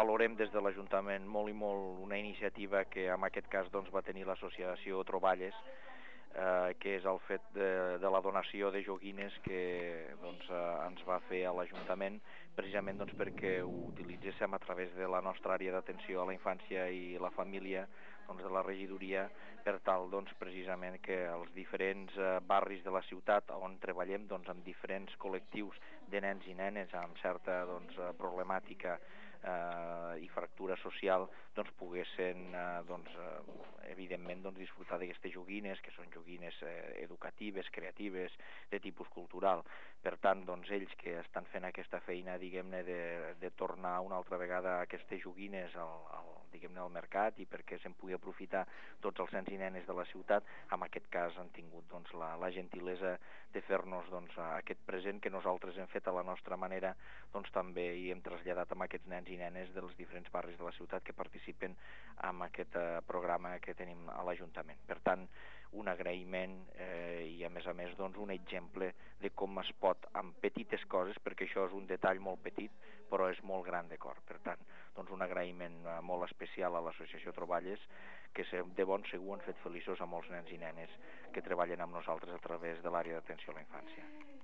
valorem des de l'Ajuntament molt i molt una iniciativa que en aquest cas doncs, va tenir l'associació Troballes, que és el fet de la donació de joguines que doncs, ens va fer a l'Ajuntament, precisament doncs, perquè ho utilitzéssim a través de la nostra àrea d'atenció a la infància i la família, doncs, de la regidoria, per tal doncs, precisament que els diferents barris de la ciutat on treballem doncs, amb diferents col·lectius de nens i nenes amb certa doncs, problemàtica i fractura social doncs, poguessin evidentment doncs, disfrutar d'aquestes joguines, que són joguines educatives, creatives, de tipus cultural. Per tant, doncs, ells que estan fent aquesta feina, diguem-ne, de tornar una altra vegada aquestes joguines al mercat i perquè se'n pugui aprofitar tots els nens i nenes de la ciutat, en aquest cas han tingut doncs, la gentilesa de fer-nos doncs, aquest present que nosaltres hem fet a la nostra manera, doncs també hi hem traslladat amb aquests nens i nenes dels diferents barris de la ciutat que participen en aquest programa que tenim a l'Ajuntament. Per tant, un agraïment i a més doncs, un exemple de com es pot, amb petites coses, perquè això és un detall molt petit, però és molt gran de cor. Per tant, doncs un agraïment molt especial a l'Associació Troballes, que de bon segur han fet feliços a molts nens i nenes que treballen amb nosaltres a través de l'àrea d'atenció a la infància.